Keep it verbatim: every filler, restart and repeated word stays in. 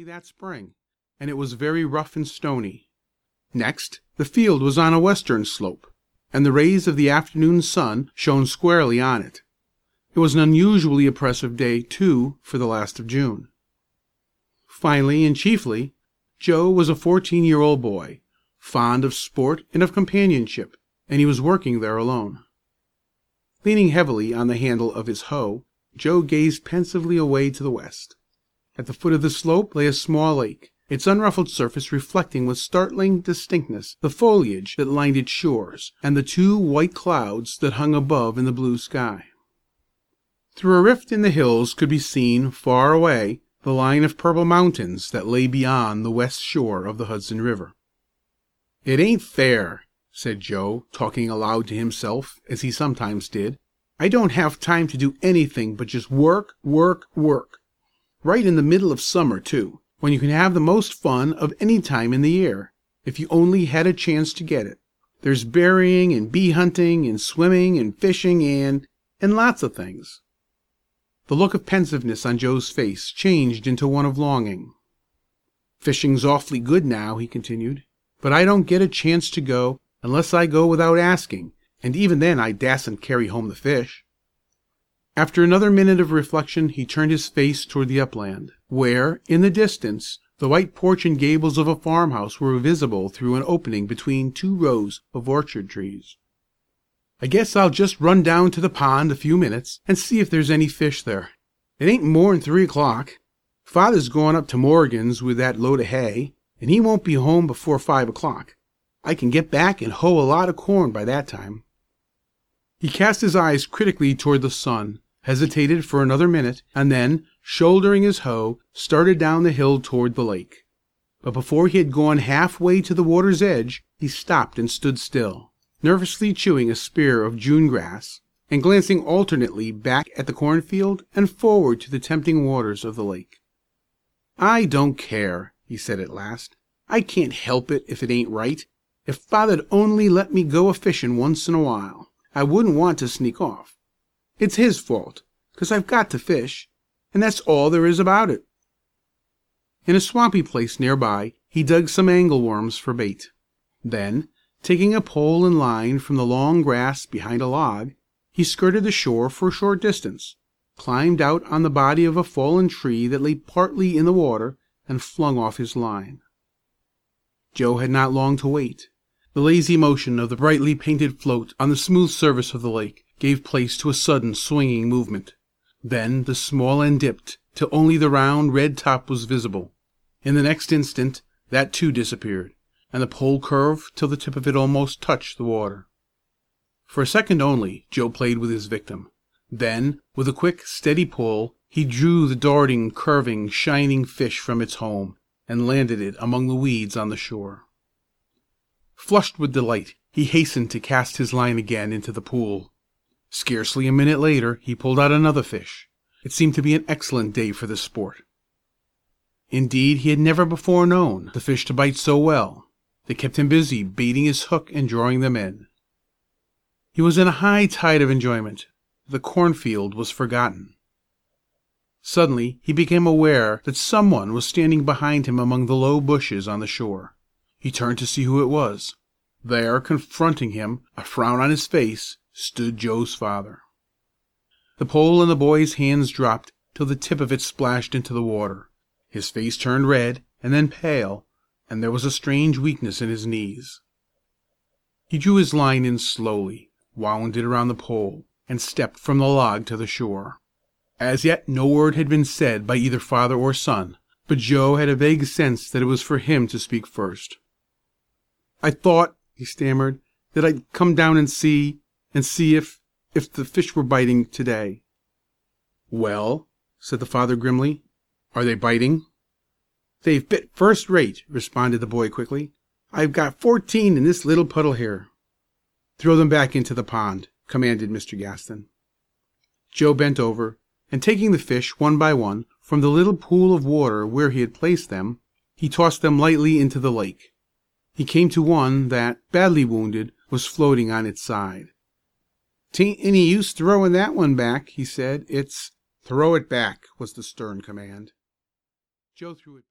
early that spring, and it was very rough and stony. Next, the field was on a western slope, and the rays of the afternoon sun shone squarely on it. It was an unusually oppressive day, too, for the last of June. Finally and chiefly, Joe was a fourteen-year-old boy, fond of sport and of companionship, and he was working there alone. Leaning heavily on the handle of his hoe, Joe gazed pensively away to the west. At the foot of the slope lay a small lake, its unruffled surface reflecting with startling distinctness the foliage that lined its shores, and the two white clouds that hung above in the blue sky. Through a rift in the hills could be seen, far away, the line of purple mountains that lay beyond the west shore of the Hudson River. "It ain't fair," said Joe, talking aloud to himself, as he sometimes did. "I don't have time to do anything but just work, work, work. Right in the middle of summer, too, when you can have the most fun of any time in the year, if you only had a chance to get it. There's berrying and bee hunting and swimming and fishing and and lots of things." The look of pensiveness on Joe's face changed into one of longing. "Fishing's awfully good now," he continued, "but I don't get a chance to go unless I go without asking, and even then I dassn't carry home the fish." After another minute of reflection he turned his face toward the upland, where, in the distance, the white porch and gables of a farmhouse were visible through an opening between two rows of orchard trees. "I guess I'll just run down to the pond a few minutes and see if there's any fish there. It ain't more'n three o'clock. Father's going up to Morgan's with that load of hay, and he won't be home before five o'clock. I can get back and hoe a lot of corn by that time." He cast his eyes critically toward the sun, hesitated for another minute, and then, shouldering his hoe, started down the hill toward the lake. But before he had gone half-way to the water's edge, he stopped and stood still, nervously chewing a spear of June grass, and glancing alternately back at the cornfield and forward to the tempting waters of the lake. "I don't care," he said at last. "I can't help it if it ain't right. If Father'd only let me go a-fishin' once in a while, I wouldn't want to sneak off. It's his fault, 'cause I've got to fish, and that's all there is about it." In a swampy place near by he dug some angleworms for bait. Then, taking a pole and line from the long grass behind a log, he skirted the shore for a short distance, climbed out on the body of a fallen tree that lay partly in the water, and flung off his line. Joe had not long to wait. The lazy motion of the brightly painted float on the smooth surface of the lake gave place to a sudden swinging movement. Then the small end dipped till only the round red top was visible. In the next instant that too disappeared, and the pole curved till the tip of it almost touched the water. For a second only Joe played with his victim. Then, with a quick, steady pull, he drew the darting, curving, shining fish from its home, and landed it among the weeds on the shore. Flushed with delight, he hastened to cast his line again into the pool. Scarcely a minute later he pulled out another fish. It seemed to be an excellent day for the sport. Indeed, he had never before known the fish to bite so well. They kept him busy baiting his hook and drawing them in. He was in a high tide of enjoyment. The cornfield was forgotten. Suddenly he became aware that someone was standing behind him among the low bushes on the shore. He turned to see who it was. There, confronting him, a frown on his face, stood Joe's father. The pole in the boy's hands dropped till the tip of it splashed into the water. His face turned red, and then pale, and there was a strange weakness in his knees. He drew his line in slowly, wound it around the pole, and stepped from the log to the shore. As yet no word had been said by either father or son, but Joe had a vague sense that it was for him to speak first. "I thought," he stammered, "that I'd come down and see, and see if, if the fish were biting to-day." "Well," said the father grimly, "are they biting?" "They've bit first rate," responded the boy quickly. "I've got fourteen in this little puddle here." "Throw them back into the pond," commanded Mister Gaston. Joe bent over, and taking the fish one by one from the little pool of water where he had placed them, he tossed them lightly into the lake. He came to one that, badly wounded, was floating on its side. "'Tain't any use throwing that one back," he said. "It's—" "Throw it back," was the stern command. Joe threw it back.